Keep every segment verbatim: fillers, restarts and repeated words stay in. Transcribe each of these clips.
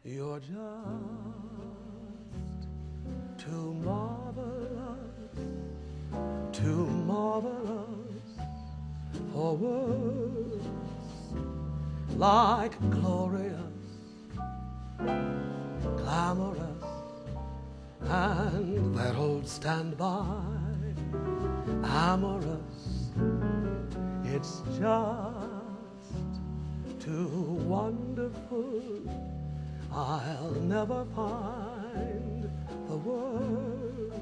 You're just too marvelous, too marvelous for words, like glorious, glamorous, and that old standby, amorous. It's just too wonderful. I'll never find the words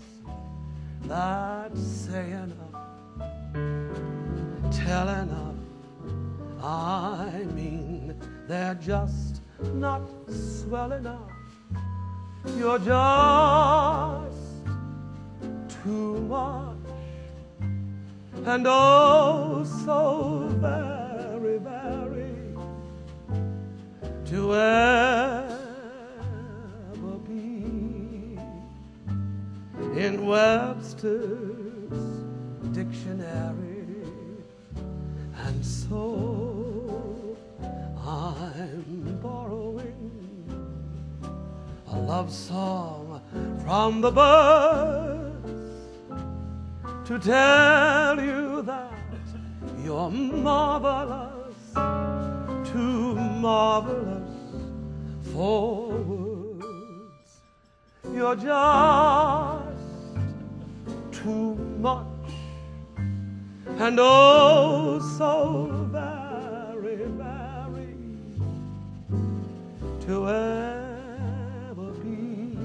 that say enough, tell enough. I mean, they're just not swell enough. You're just too much, and oh so very, very to ever be in Webster's dictionary. And so I'm borrowing a love song from the birds to tell you that you're marvelous, too marvelous for words. You're just too much, and oh so very, very to ever be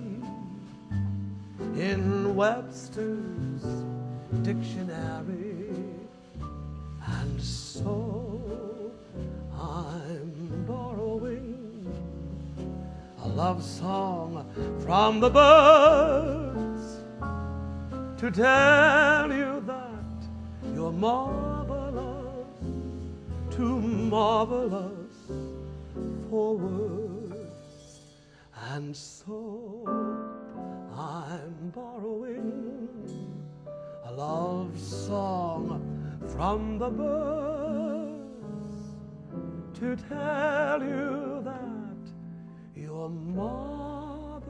in Webster's dictionary. And so I'm borrowing a love song from the birds to tell you that you're marvelous, too marvelous for words. And so I'm borrowing a love song from the birds to tell you that you're marvelous,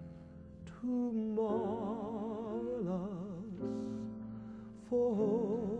too marvelous for